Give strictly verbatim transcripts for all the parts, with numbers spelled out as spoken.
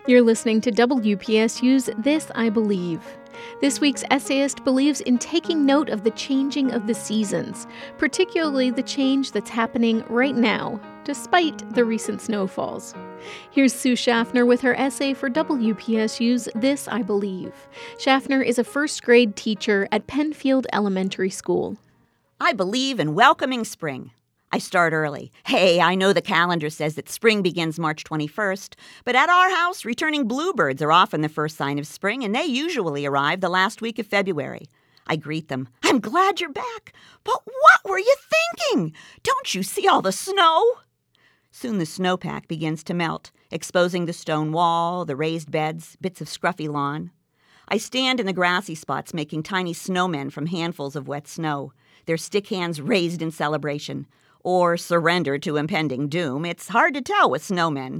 You're listening to W P S U's This I Believe. This week's essayist believes in taking note of the changing of the seasons, particularly the change that's happening right now, despite the recent snowfalls. Here's Sue Schaffner with her essay for W P S U's This I Believe. Schaffner is a first-grade teacher at Penfield Elementary School. I believe in welcoming spring. I start early. Hey, I know the calendar says that spring begins March twenty-first, but at our house, returning bluebirds are often the first sign of spring, and they usually arrive the last week of February. I greet them. I'm glad you're back. But what were you thinking? Don't you see all the snow? Soon the snowpack begins to melt, exposing the stone wall, the raised beds, bits of scruffy lawn. I stand in the grassy spots making tiny snowmen from handfuls of wet snow, their stick hands raised in celebration. Or surrender to impending doom. It's hard to tell with snowmen.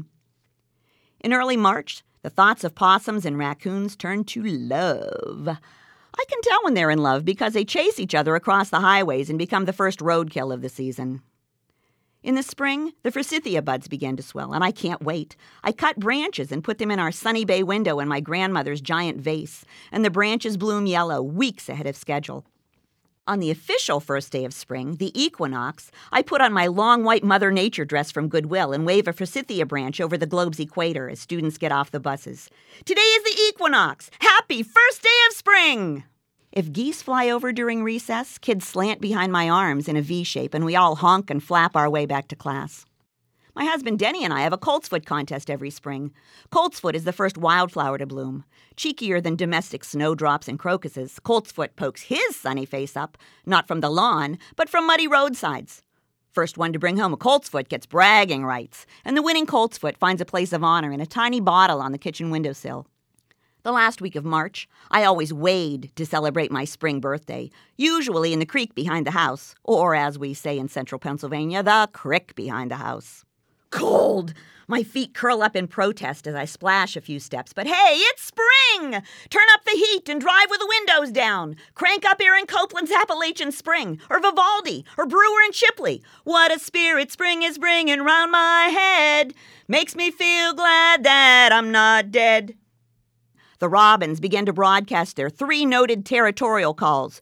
In early March, the thoughts of possums and raccoons turn to love. I can tell when they're in love because they chase each other across the highways and become the first roadkill of the season. In the spring, the forsythia buds begin to swell, and I can't wait. I cut branches and put them in our sunny bay window in my grandmother's giant vase, and the branches bloom yellow weeks ahead of schedule. On the official first day of spring, the equinox, I put on my long white Mother Nature dress from Goodwill and wave a forsythia branch over the globe's equator as students get off the buses. Today is the equinox! Happy first day of spring! If geese fly over during recess, kids slant behind my arms in a V shape and we all honk and flap our way back to class. My husband Denny and I have a coltsfoot contest every spring. Coltsfoot is the first wildflower to bloom. Cheekier than domestic snowdrops and crocuses, coltsfoot pokes his sunny face up, not from the lawn, but from muddy roadsides. First one to bring home a coltsfoot gets bragging rights, and the winning coltsfoot finds a place of honor in a tiny bottle on the kitchen windowsill. The last week of March, I always wade to celebrate my spring birthday, usually in the creek behind the house, or as we say in central Pennsylvania, the crick behind the house. Cold! My feet curl up in protest as I splash a few steps. But hey, it's spring! Turn up the heat and drive with the windows down. Crank up Aaron Copland's Appalachian Spring, or Vivaldi, or Brewer and Shipley. What a spirit spring is bringing round my head. Makes me feel glad that I'm not dead. The robins begin to broadcast their three noted territorial calls.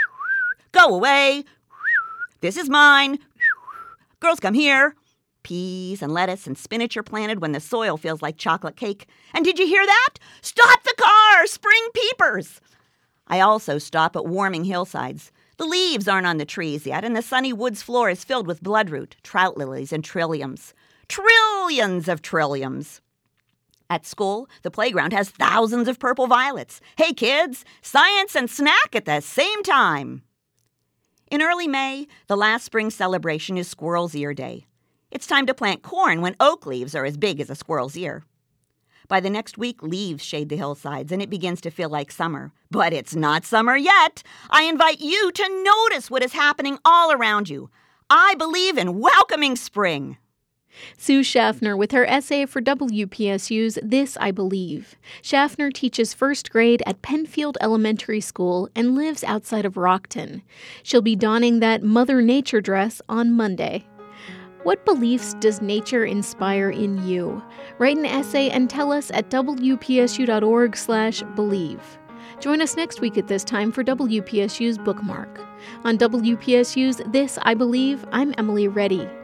Go away. This is mine. Girls, come here. Peas and lettuce and spinach are planted when the soil feels like chocolate cake. And did you hear that? Stop the car! Spring peepers! I also stop at warming hillsides. The leaves aren't on the trees yet, and the sunny woods floor is filled with bloodroot, trout lilies, and trilliums. Trillions of trilliums. At school, the playground has thousands of purple violets. Hey, kids, science and snack at the same time. In early May, the last spring celebration is Squirrel's Ear Day. It's time to plant corn when oak leaves are as big as a squirrel's ear. By the next week, leaves shade the hillsides, and it begins to feel like summer. But it's not summer yet. I invite you to notice what is happening all around you. I believe in welcoming spring. Sue Schaffner with her essay for W P S U's This I Believe. Schaffner teaches first grade at Penfield Elementary School and lives outside of Rockton. She'll be donning that Mother Nature dress on Monday. What beliefs does nature inspire in you? Write an essay and tell us at W P S U dot org slash believe. Join us next week at this time for W P S U's Bookmark. On W P S U's This I Believe, I'm Emily Reddy.